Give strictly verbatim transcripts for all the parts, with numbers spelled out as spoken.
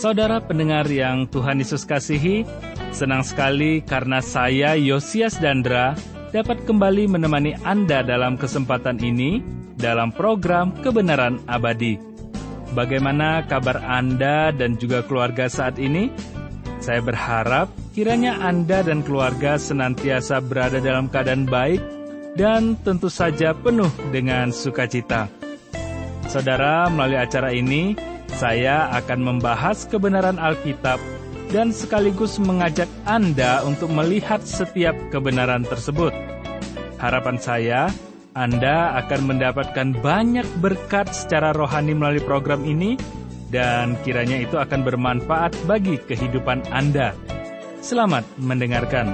Saudara pendengar yang Tuhan Yesus kasihi, senang sekali karena saya, Yosias Dandra, dapat kembali menemani Anda dalam kesempatan ini, dalam program Kebenaran Abadi. Bagaimana kabar Anda dan juga keluarga saat ini? Saya berharap kiranya Anda dan keluarga senantiasa berada dalam keadaan baik dan tentu saja penuh dengan sukacita. Saudara, melalui acara ini, saya akan membahas kebenaran Alkitab dan sekaligus mengajak Anda untuk melihat setiap kebenaran tersebut. Harapan saya, Anda akan mendapatkan banyak berkat secara rohani melalui program ini, dan kiranya itu akan bermanfaat bagi kehidupan Anda. Selamat mendengarkan.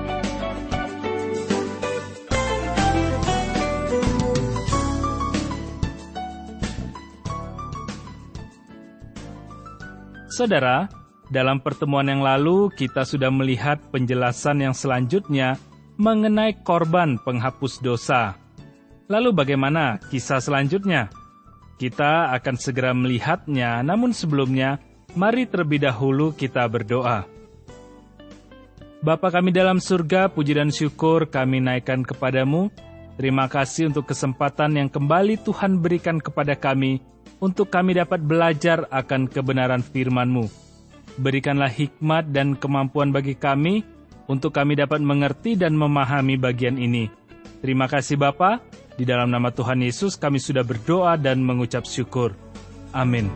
Saudara, dalam pertemuan yang lalu kita sudah melihat penjelasan yang selanjutnya mengenai korban penghapus dosa. Lalu bagaimana kisah selanjutnya? Kita akan segera melihatnya, namun sebelumnya, mari terlebih dahulu kita berdoa. Bapa kami dalam surga, puji dan syukur kami naikkan kepadamu. Terima kasih untuk kesempatan yang kembali Tuhan berikan kepada kami, untuk kami dapat belajar akan kebenaran firman-Mu. Berikanlah hikmat dan kemampuan bagi kami, untuk kami dapat mengerti dan memahami bagian ini. Terima kasih Bapa. Di dalam nama Tuhan Yesus kami sudah berdoa dan mengucap syukur. Amin.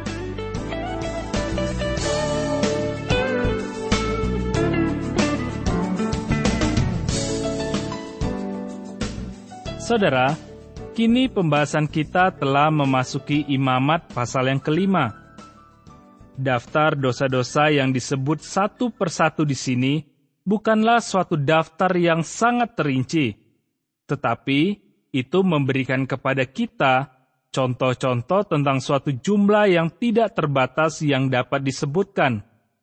Saudara, kini pembahasan kita telah memasuki Imamat pasal yang kelima. Daftar dosa-dosa yang disebut satu persatu di sini bukanlah suatu daftar yang sangat terinci, tetapi itu memberikan kepada kita contoh-contoh tentang suatu jumlah yang tidak terbatas yang dapat disebutkan.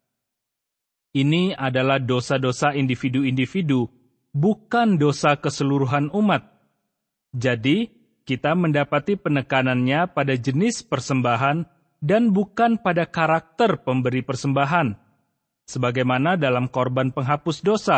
Ini adalah dosa-dosa individu-individu, bukan dosa keseluruhan umat. Jadi, kita mendapati penekanannya pada jenis persembahan dan bukan pada karakter pemberi persembahan, sebagaimana dalam korban penghapus dosa.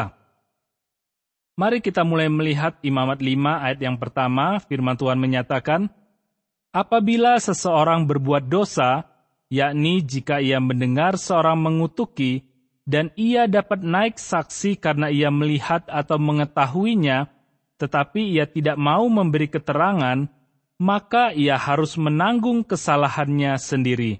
Mari kita mulai melihat Imamat lima ayat yang pertama, firman Tuhan menyatakan, apabila seseorang berbuat dosa, yakni jika ia mendengar seorang mengutuki, dan ia dapat naik saksi karena ia melihat atau mengetahuinya, tetapi ia tidak mau memberi keterangan, maka ia harus menanggung kesalahannya sendiri.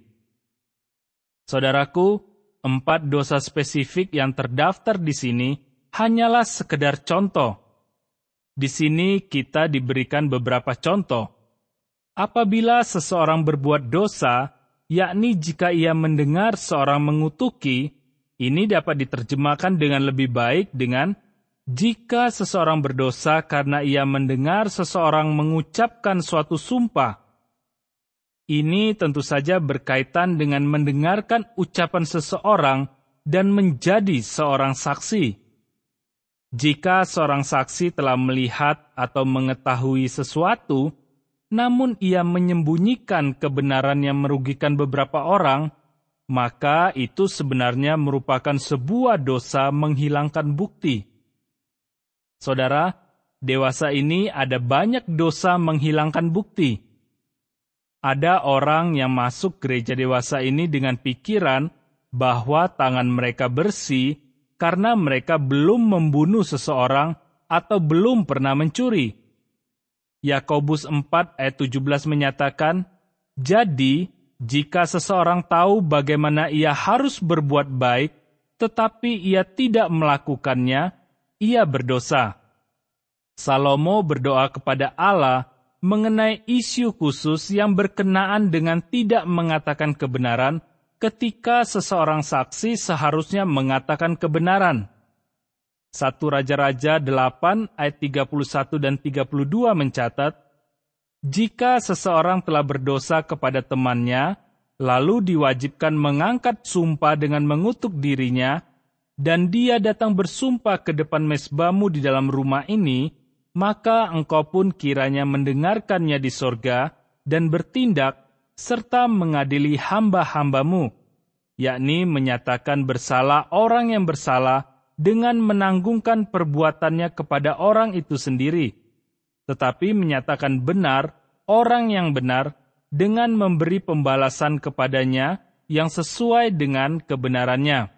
Saudaraku, empat dosa spesifik yang terdaftar di sini hanyalah sekedar contoh. Di sini kita diberikan beberapa contoh. Apabila seseorang berbuat dosa, yakni jika ia mendengar seorang mengutuki, ini dapat diterjemahkan dengan lebih baik dengan jika seseorang berdosa karena ia mendengar seseorang mengucapkan suatu sumpah. Ini tentu saja berkaitan dengan mendengarkan ucapan seseorang dan menjadi seorang saksi. Jika seorang saksi telah melihat atau mengetahui sesuatu, namun ia menyembunyikan kebenaran yang merugikan beberapa orang, maka itu sebenarnya merupakan sebuah dosa menghilangkan bukti. Saudara, dewasa ini ada banyak dosa menghilangkan bukti. Ada orang yang masuk gereja dewasa ini dengan pikiran bahwa tangan mereka bersih, karena mereka belum membunuh seseorang atau belum pernah mencuri. Yakobus empat ayat tujuh belas menyatakan, jadi jika seseorang tahu bagaimana ia harus berbuat baik, tetapi ia tidak melakukannya, ia berdosa. Salomo berdoa kepada Allah mengenai isu khusus yang berkenaan dengan tidak mengatakan kebenaran, ketika seseorang saksi seharusnya mengatakan kebenaran. satu Raja-Raja delapan ayat tiga puluh satu dan tiga puluh dua mencatat, jika seseorang telah berdosa kepada temannya, lalu diwajibkan mengangkat sumpah dengan mengutuk dirinya, dan dia datang bersumpah ke depan mezbamu di dalam rumah ini, maka engkau pun kiranya mendengarkannya di sorga dan bertindak, serta mengadili hamba-hambamu. yakni menyatakan bersalah orang yang bersalah dengan menanggungkan perbuatannya kepada orang itu sendiri, tetapi menyatakan benar orang yang benar dengan memberi pembalasan kepadanya yang sesuai dengan kebenarannya.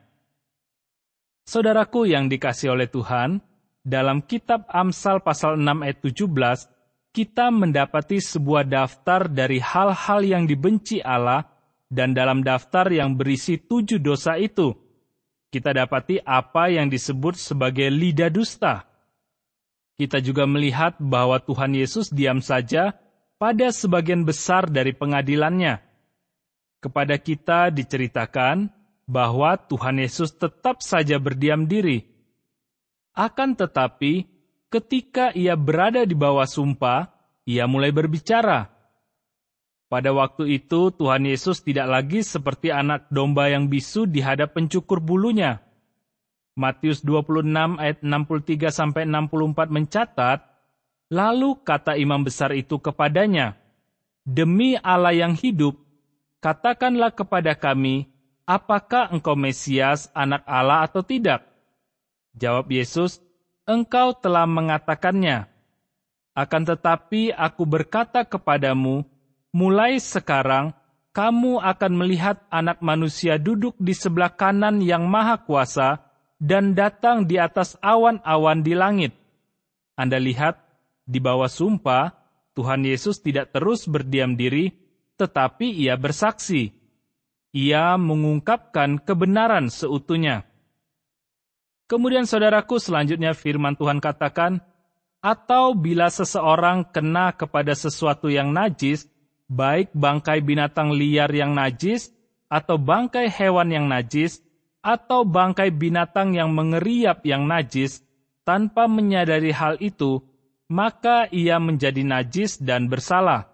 Saudaraku yang dikasihi oleh Tuhan, dalam kitab Amsal pasal enam ayat tujuh belas, kita mendapati sebuah daftar dari hal-hal yang dibenci Allah, dan dalam daftar yang berisi tujuh dosa itu, kita dapati apa yang disebut sebagai lidah dusta. Kita juga melihat bahwa Tuhan Yesus diam saja pada sebagian besar dari pengadilannya. Kepada kita diceritakan bahwa Tuhan Yesus tetap saja berdiam diri. Akan tetapi, ketika ia berada di bawah sumpah, ia mulai berbicara. Pada waktu itu, Tuhan Yesus tidak lagi seperti anak domba yang bisu di hadap pencukur bulunya. Matius dua puluh enam ayat enam puluh tiga sampai enam puluh empat mencatat, lalu kata imam besar itu kepadanya, "Demi Allah yang hidup, katakanlah kepada kami, apakah engkau Mesias, anak Allah atau tidak?" Jawab Yesus, "Engkau telah mengatakannya. Akan tetapi aku berkata kepadamu, mulai sekarang kamu akan melihat Anak Manusia duduk di sebelah kanan yang Maha Kuasa dan datang di atas awan-awan di langit." Anda lihat, di bawah sumpah, Tuhan Yesus tidak terus berdiam diri, tetapi ia bersaksi. Ia mengungkapkan kebenaran seutuhnya. Kemudian saudaraku, selanjutnya firman Tuhan katakan, "Atau bila seseorang kena kepada sesuatu yang najis, baik bangkai binatang liar yang najis, atau bangkai hewan yang najis, atau bangkai binatang yang mengeriap yang najis, tanpa menyadari hal itu, maka ia menjadi najis dan bersalah."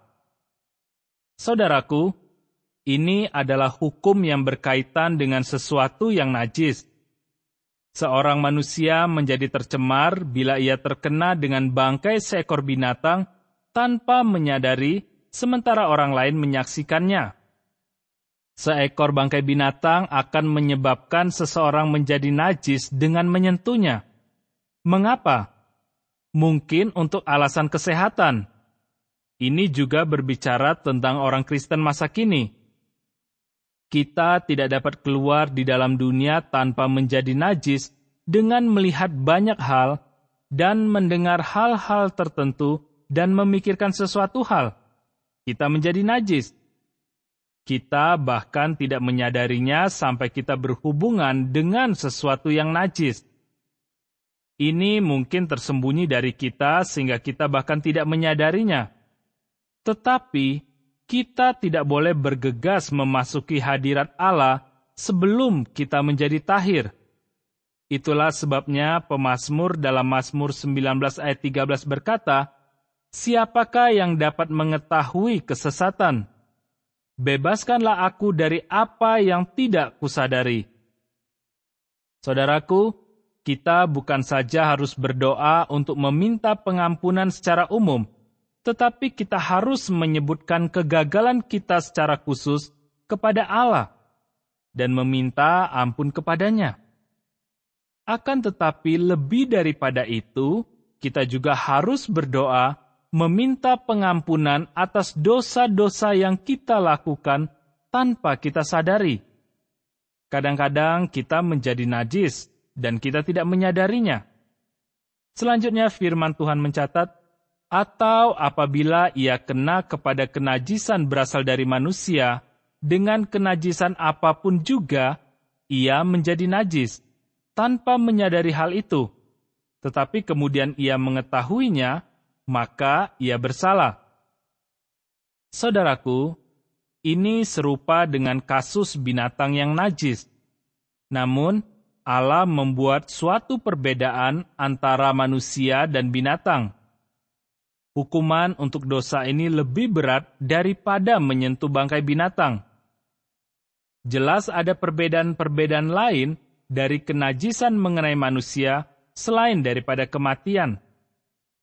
Saudaraku, ini adalah hukum yang berkaitan dengan sesuatu yang najis. Seorang manusia menjadi tercemar bila ia terkena dengan bangkai seekor binatang tanpa menyadari, sementara orang lain menyaksikannya. Seekor bangkai binatang akan menyebabkan seseorang menjadi najis dengan menyentuhnya. Mengapa? Mungkin untuk alasan kesehatan. Ini juga berbicara tentang orang Kristen masa kini. Kita tidak dapat keluar di dalam dunia tanpa menjadi najis dengan melihat banyak hal dan mendengar hal-hal tertentu dan memikirkan sesuatu hal. Kita menjadi najis. Kita bahkan tidak menyadarinya sampai kita berhubungan dengan sesuatu yang najis. Ini mungkin tersembunyi dari kita sehingga kita bahkan tidak menyadarinya. Tetapi kita tidak boleh bergegas memasuki hadirat Allah sebelum kita menjadi tahir. Itulah sebabnya pemazmur dalam Mazmur sembilan belas ayat tiga belas berkata, "Siapakah yang dapat mengetahui kesesatan? Bebaskanlah aku dari apa yang tidak kusadari." Saudaraku, kita bukan saja harus berdoa untuk meminta pengampunan secara umum, tetapi kita harus menyebutkan kegagalan kita secara khusus kepada Allah dan meminta ampun kepadanya. Akan tetapi lebih daripada itu, kita juga harus berdoa meminta pengampunan atas dosa-dosa yang kita lakukan tanpa kita sadari. Kadang-kadang kita menjadi najis dan kita tidak menyadarinya. Selanjutnya firman Tuhan mencatat, "Atau apabila ia kena kepada kenajisan berasal dari manusia, dengan kenajisan apapun juga, ia menjadi najis, tanpa menyadari hal itu. Tetapi kemudian ia mengetahuinya, maka ia bersalah." Saudaraku, ini serupa dengan kasus binatang yang najis. Namun, Allah membuat suatu perbedaan antara manusia dan binatang. Hukuman untuk dosa ini lebih berat daripada menyentuh bangkai binatang. Jelas ada perbedaan-perbedaan lain dari kenajisan mengenai manusia selain daripada kematian.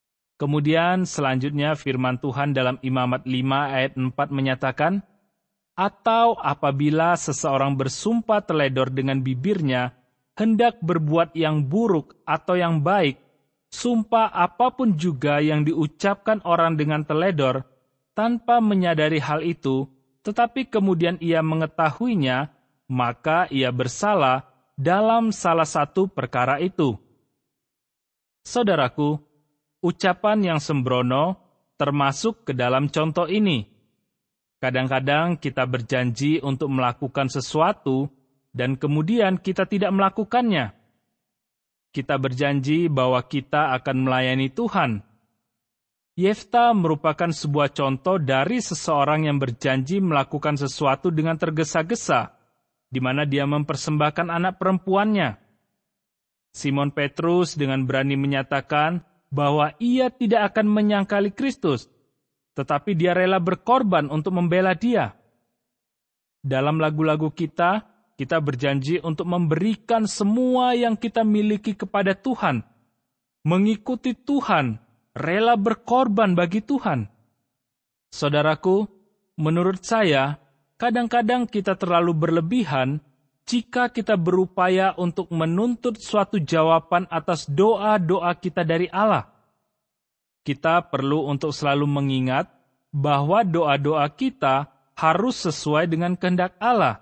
Kemudian selanjutnya firman Tuhan dalam Imamat lima ayat empat menyatakan, atau apabila seseorang bersumpah teledor dengan bibirnya, hendak berbuat yang buruk atau yang baik, sumpah apapun juga yang diucapkan orang dengan teledor, tanpa menyadari hal itu, tetapi kemudian ia mengetahuinya, maka ia bersalah dalam salah satu perkara itu. Saudaraku, ucapan yang sembrono termasuk ke dalam contoh ini. Kadang-kadang kita berjanji untuk melakukan sesuatu, dan kemudian kita tidak melakukannya. Kita berjanji bahwa kita akan melayani Tuhan. Yefta merupakan sebuah contoh dari seseorang yang berjanji melakukan sesuatu dengan tergesa-gesa, di mana dia mempersembahkan anak perempuannya. Simon Petrus dengan berani menyatakan bahwa ia tidak akan menyangkali Kristus, tetapi dia rela berkorban untuk membela dia. Dalam lagu-lagu kita, kita berjanji untuk memberikan semua yang kita miliki kepada Tuhan, mengikuti Tuhan, rela berkorban bagi Tuhan. Saudaraku, menurut saya, kadang-kadang kita terlalu berlebihan jika kita berupaya untuk menuntut suatu jawaban atas doa-doa kita dari Allah. Kita perlu untuk selalu mengingat bahwa doa-doa kita harus sesuai dengan kehendak Allah.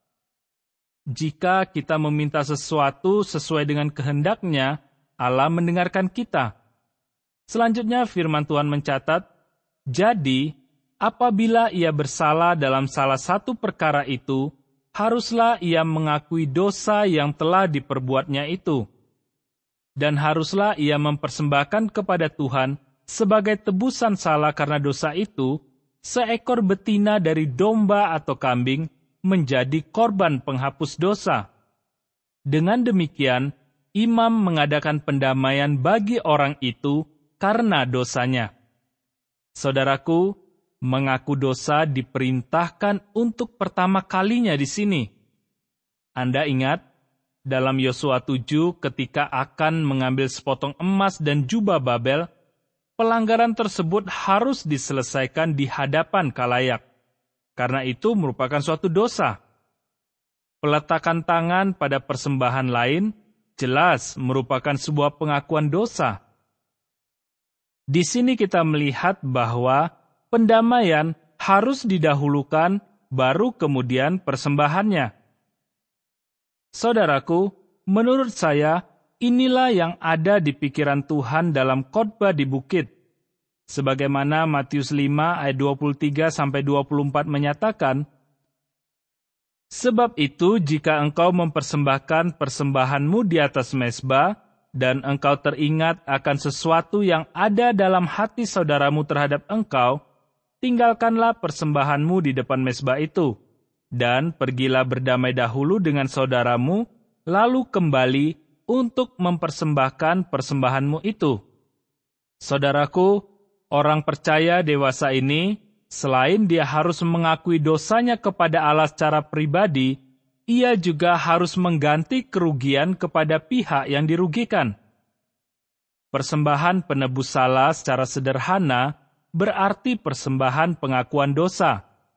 Jika kita meminta sesuatu sesuai dengan kehendaknya, Allah mendengarkan kita. Selanjutnya firman Tuhan mencatat, jadi apabila ia bersalah dalam salah satu perkara itu, haruslah ia mengakui dosa yang telah diperbuatnya itu. Dan haruslah ia mempersembahkan kepada Tuhan sebagai tebusan salah karena dosa itu, seekor betina dari domba atau kambing menjadi korban penghapus dosa. Dengan demikian, imam mengadakan pendamaian bagi orang itu karena dosanya. Saudaraku, mengaku dosa diperintahkan untuk pertama kalinya di sini. Anda ingat, dalam Yosua tujuh ketika akan mengambil sepotong emas dan jubah Babel, pelanggaran tersebut harus diselesaikan di hadapan khalayak, karena itu merupakan suatu dosa. Peletakan tangan pada persembahan lain jelas merupakan sebuah pengakuan dosa. Di sini kita melihat bahwa pendamaian harus didahulukan, baru kemudian persembahannya. Saudaraku, menurut saya, inilah yang ada di pikiran Tuhan dalam khotbah di bukit. Sebagaimana Matius lima ayat dua puluh tiga sampai dua puluh empat menyatakan, sebab itu jika engkau mempersembahkan persembahanmu di atas mezbah, dan engkau teringat akan sesuatu yang ada dalam hati saudaramu terhadap engkau, tinggalkanlah persembahanmu di depan mezbah itu, dan pergilah berdamai dahulu dengan saudaramu, lalu kembali untuk mempersembahkan persembahanmu itu. Saudaraku, orang percaya dewasa ini, selain dia harus mengakui dosanya kepada Allah secara pribadi, ia juga harus mengganti kerugian kepada pihak yang dirugikan. Persembahan penebus salah secara sederhana berarti persembahan pengakuan dosa.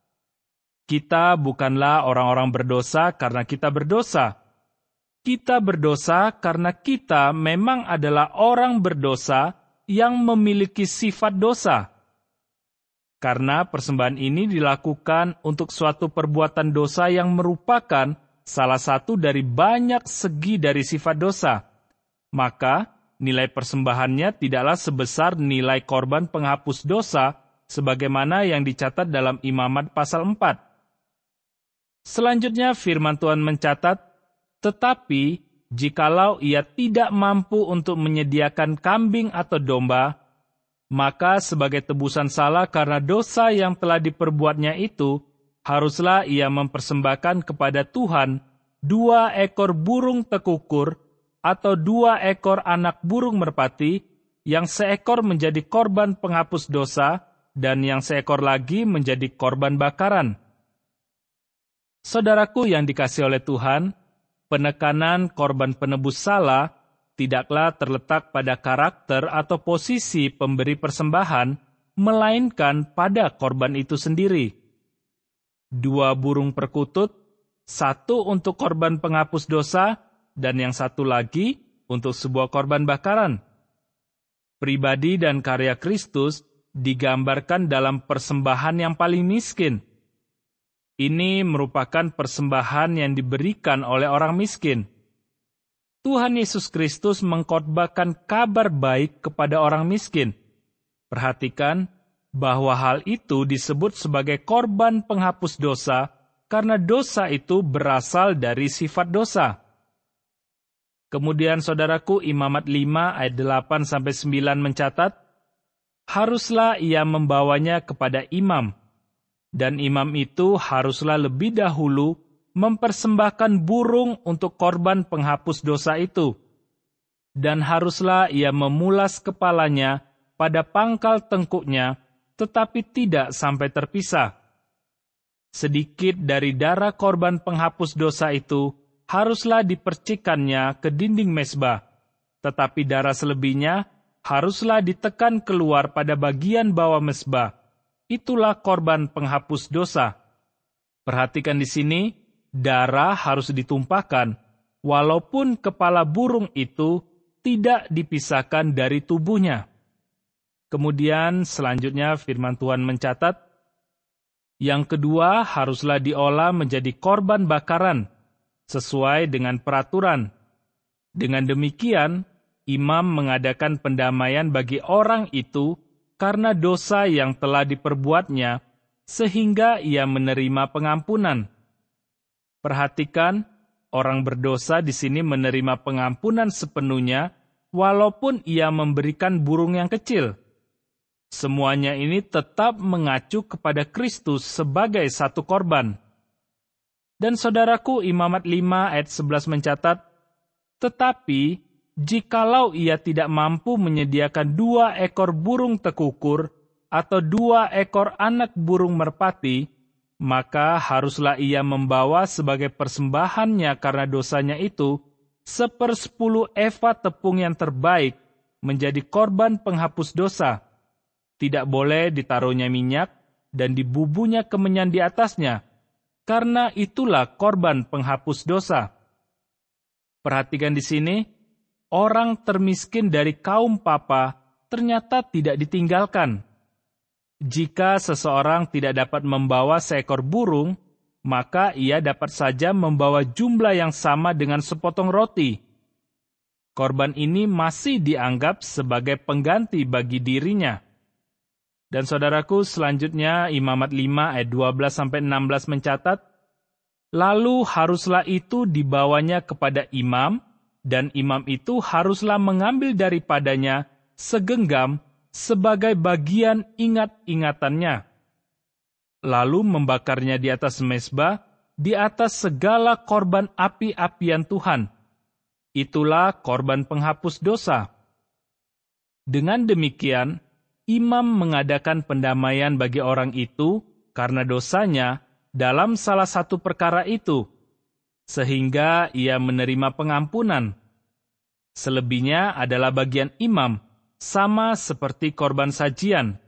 Kita bukanlah orang-orang berdosa karena kita berdosa. Kita berdosa karena kita memang adalah orang berdosa yang memiliki sifat dosa. Karena persembahan ini dilakukan untuk suatu perbuatan dosa yang merupakan salah satu dari banyak segi dari sifat dosa, maka nilai persembahannya tidaklah sebesar nilai korban penghapus dosa sebagaimana yang dicatat dalam Imamat pasal empat. Selanjutnya firman Tuhan mencatat, tetapi jikalau ia tidak mampu untuk menyediakan kambing atau domba, maka sebagai tebusan salah karena dosa yang telah diperbuatnya itu, haruslah ia mempersembahkan kepada Tuhan dua ekor burung tekukur atau dua ekor anak burung merpati, yang seekor menjadi korban penghapus dosa dan yang seekor lagi menjadi korban bakaran. Saudaraku yang dikasihi oleh Tuhan, penekanan korban penebus salah tidaklah terletak pada karakter atau posisi pemberi persembahan, melainkan pada korban itu sendiri. dua burung perkutut, satu untuk korban penghapus dosa, dan yang satu lagi untuk sebuah korban bakaran. Pribadi dan karya Kristus digambarkan dalam persembahan yang paling miskin. Ini merupakan persembahan yang diberikan oleh orang miskin. Tuhan Yesus Kristus mengkhotbahkan kabar baik kepada orang miskin. Perhatikan bahwa hal itu disebut sebagai korban penghapus dosa karena dosa itu berasal dari sifat dosa. Kemudian saudaraku, Imamat lima ayat delapan sampai sembilan mencatat, haruslah ia membawanya kepada imam, dan imam itu haruslah lebih dahulu mempersembahkan burung untuk korban penghapus dosa itu, dan haruslah ia memulas kepalanya pada pangkal tengkuknya, tetapi tidak sampai terpisah. Sedikit dari darah korban penghapus dosa itu haruslah dipercikannya ke dinding mezbah, tetapi darah selebihnya haruslah ditekan keluar pada bagian bawah mezbah. Itulah korban penghapus dosa. Perhatikan di sini, darah harus ditumpahkan, walaupun kepala burung itu tidak dipisahkan dari tubuhnya. Kemudian selanjutnya firman Tuhan mencatat, yang kedua haruslah diolah menjadi korban bakaran, sesuai dengan peraturan. Dengan demikian, imam mengadakan pendamaian bagi orang itu karena dosa yang telah diperbuatnya, sehingga ia menerima pengampunan. Perhatikan, orang berdosa di sini menerima pengampunan sepenuhnya, walaupun ia memberikan burung yang kecil. Semuanya ini tetap mengacu kepada Kristus sebagai satu korban. Dan saudaraku, Imamat lima ayat sebelas mencatat, tetapi jikalau ia tidak mampu menyediakan dua ekor burung tekukur atau dua ekor anak burung merpati, maka haruslah ia membawa sebagai persembahannya karena dosanya itu sepersepuluh eva tepung yang terbaik menjadi korban penghapus dosa. Tidak boleh ditaruhnya minyak dan dibubuhnya kemenyan di atasnya, karena itulah korban penghapus dosa. Perhatikan di sini, orang termiskin dari kaum Papa ternyata tidak ditinggalkan. Jika seseorang tidak dapat membawa seekor burung, maka ia dapat saja membawa jumlah yang sama dengan sepotong roti. Korban ini masih dianggap sebagai pengganti bagi dirinya. Dan saudaraku, selanjutnya Imamat lima ayat dua belas sampai enam belas mencatat, lalu haruslah itu dibawanya kepada imam, dan imam itu haruslah mengambil daripadanya segenggam sebagai bagian ingat-ingatannya, lalu membakarnya di atas mezbah, di atas segala korban api-apian Tuhan. Itulah korban penghapus dosa. Dengan demikian, imam mengadakan pendamaian bagi orang itu karena dosanya dalam salah satu perkara itu, sehingga ia menerima pengampunan. Selebihnya adalah bagian imam, sama seperti korban sajian.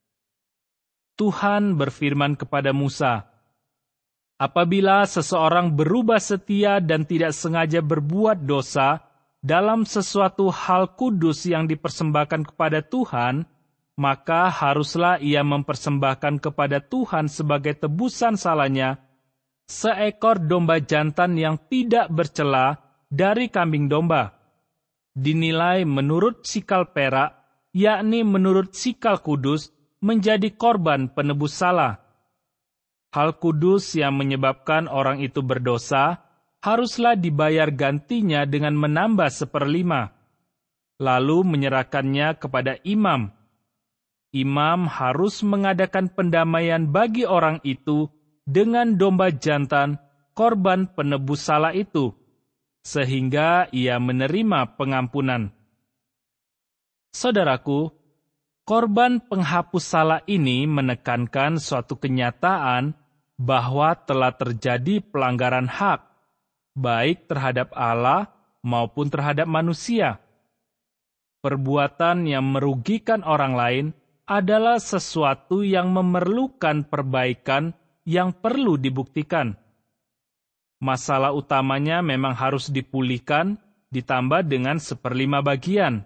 Tuhan berfirman kepada Musa, apabila seseorang berubah setia dan tidak sengaja berbuat dosa dalam sesuatu hal kudus yang dipersembahkan kepada Tuhan, maka haruslah ia mempersembahkan kepada Tuhan sebagai tebusan salahnya seekor domba jantan yang tidak bercela dari kambing domba, dinilai menurut sikal perak, yakni menurut sikal kudus, menjadi korban penebus salah. Hal kudus yang menyebabkan orang itu berdosa haruslah dibayar gantinya dengan menambah seperlima, lalu menyerahkannya kepada imam. Imam harus mengadakan pendamaian bagi orang itu dengan domba jantan korban penebus salah itu, sehingga ia menerima pengampunan. Saudaraku, korban penghapus salah ini menekankan suatu kenyataan bahwa telah terjadi pelanggaran hak, baik terhadap Allah maupun terhadap manusia. Perbuatan yang merugikan orang lain adalah sesuatu yang memerlukan perbaikan yang perlu dibuktikan. Masalah utamanya memang harus dipulihkan, ditambah dengan seperlima bagian.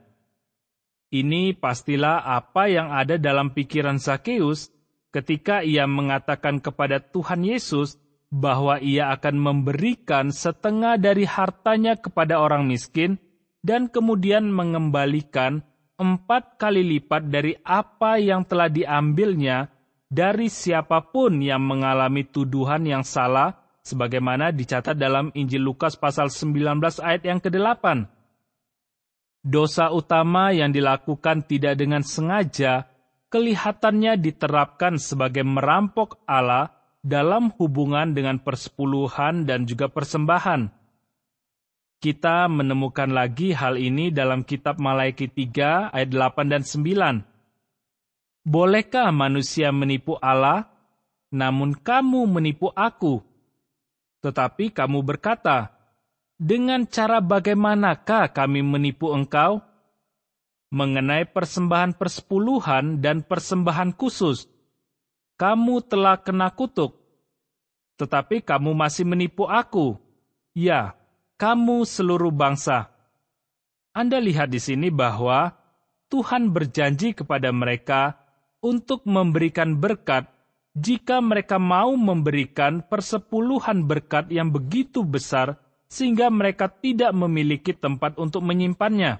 Ini pastilah apa yang ada dalam pikiran Zakeus ketika ia mengatakan kepada Tuhan Yesus bahwa ia akan memberikan setengah dari hartanya kepada orang miskin dan kemudian mengembalikan empat kali lipat dari apa yang telah diambilnya dari siapapun yang mengalami tuduhan yang salah, sebagaimana dicatat dalam Injil Lukas pasal sembilan belas ayat yang kedelapan. Dosa utama yang dilakukan tidak dengan sengaja, kelihatannya diterapkan sebagai merampok Allah dalam hubungan dengan persepuluhan dan juga persembahan. Kita menemukan lagi hal ini dalam kitab Malaiki tiga ayat delapan dan sembilan. Bolehkah manusia menipu Allah? Namun kamu menipu aku. Tetapi kamu berkata, dengan cara bagaimanakah kami menipu engkau? Mengenai persembahan persepuluhan dan persembahan khusus, kamu telah kena kutuk. Tetapi kamu masih menipu aku. Ya, kamu seluruh bangsa. Anda lihat di sini bahwa Tuhan berjanji kepada mereka untuk memberikan berkat jika mereka mau memberikan persepuluhan berkat yang begitu besar sehingga mereka tidak memiliki tempat untuk menyimpannya.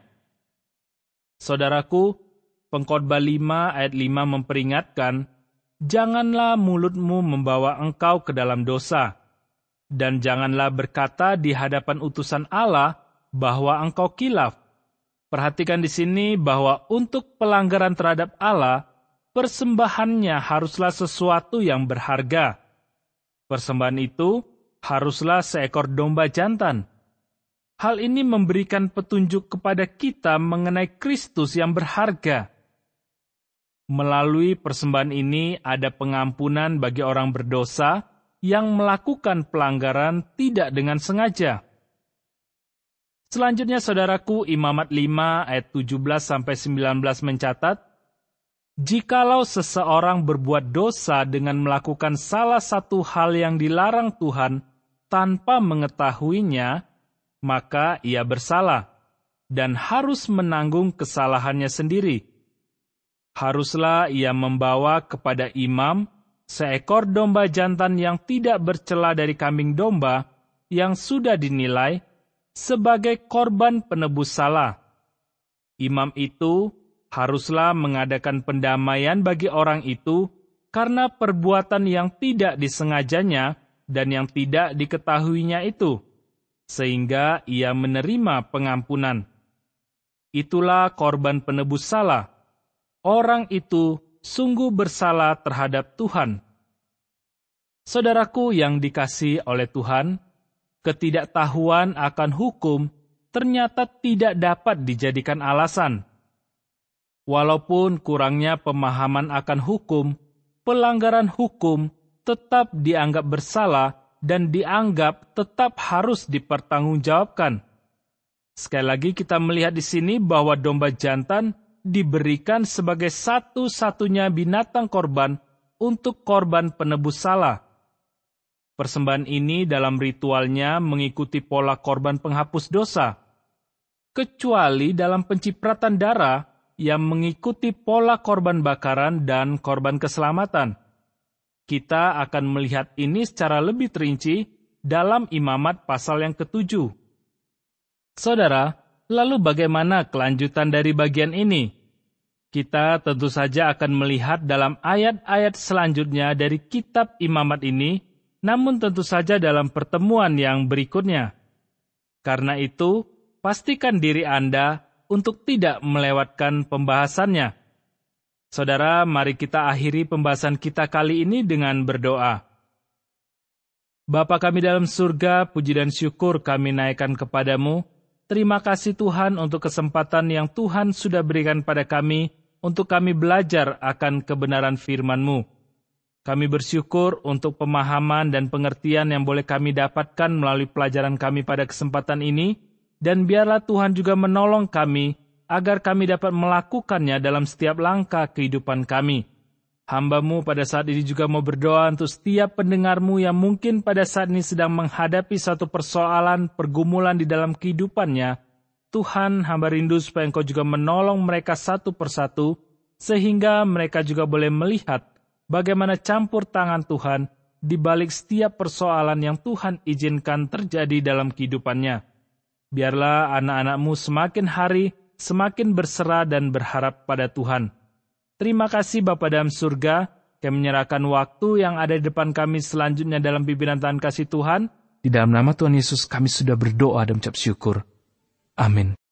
Saudaraku, Pengkhotbah lima ayat lima memperingatkan, janganlah mulutmu membawa engkau ke dalam dosa, dan janganlah berkata di hadapan utusan Allah bahwa engkau kilaf. Perhatikan di sini bahwa untuk pelanggaran terhadap Allah, persembahannya haruslah sesuatu yang berharga. Persembahan itu haruslah seekor domba jantan. Hal ini memberikan petunjuk kepada kita mengenai Kristus yang berharga. Melalui persembahan ini ada pengampunan bagi orang berdosa yang melakukan pelanggaran tidak dengan sengaja. Selanjutnya, saudaraku, Imamat lima ayat tujuh belas sampai sembilan belas mencatat, jikalau seseorang berbuat dosa dengan melakukan salah satu hal yang dilarang Tuhan tanpa mengetahuinya, maka ia bersalah dan harus menanggung kesalahannya sendiri. Haruslah ia membawa kepada imam seekor domba jantan yang tidak bercela dari kambing domba yang sudah dinilai sebagai korban penebus salah. Imam itu haruslah mengadakan pendamaian bagi orang itu karena perbuatan yang tidak disengajanya dan yang tidak diketahuinya itu, sehingga ia menerima pengampunan. Itulah korban penebus salah. Orang itu sungguh bersalah terhadap Tuhan. Saudaraku yang dikasihi oleh Tuhan, ketidaktahuan akan hukum ternyata tidak dapat dijadikan alasan. Walaupun kurangnya pemahaman akan hukum, pelanggaran hukum tetap dianggap bersalah dan dianggap tetap harus dipertanggungjawabkan. Sekali lagi kita melihat di sini bahwa domba jantan diberikan sebagai satu-satunya binatang korban untuk korban penebus salah. Persembahan ini dalam ritualnya mengikuti pola korban penghapus dosa, kecuali dalam pencipratan darah yang mengikuti pola korban bakaran dan korban keselamatan. Kita akan melihat ini secara lebih terinci dalam Imamat pasal yang ketujuh. Saudara, lalu bagaimana kelanjutan dari bagian ini? Kita tentu saja akan melihat dalam ayat-ayat selanjutnya dari kitab Imamat ini, namun tentu saja dalam pertemuan yang berikutnya. Karena itu, pastikan diri Anda untuk tidak melewatkan pembahasannya. Saudara, mari kita akhiri pembahasan kita kali ini dengan berdoa. Bapa kami dalam surga, puji dan syukur kami naikkan kepadamu. Terima kasih Tuhan untuk kesempatan yang Tuhan sudah berikan pada kami untuk kami belajar akan kebenaran firman-Mu. Kami bersyukur untuk pemahaman dan pengertian yang boleh kami dapatkan melalui pelajaran kami pada kesempatan ini, dan biarlah Tuhan juga menolong kami agar kami dapat melakukannya dalam setiap langkah kehidupan kami. Hamba-Mu pada saat ini juga mau berdoa untuk setiap pendengar-Mu yang mungkin pada saat ini sedang menghadapi satu persoalan, pergumulan di dalam kehidupannya. Tuhan, hamba rindu supaya Engkau juga menolong mereka satu persatu, sehingga mereka juga boleh melihat bagaimana campur tangan Tuhan di balik setiap persoalan yang Tuhan izinkan terjadi dalam kehidupannya. Biarlah anak-anak-Mu semakin hari semakin berserah dan berharap pada Tuhan. Terima kasih Bapa dalam surga, kami menyerahkan waktu yang ada di depan kami selanjutnya dalam pimpinan tangan kasih Tuhan. Di dalam nama Tuhan Yesus kami sudah berdoa dan mengucap syukur. Amin.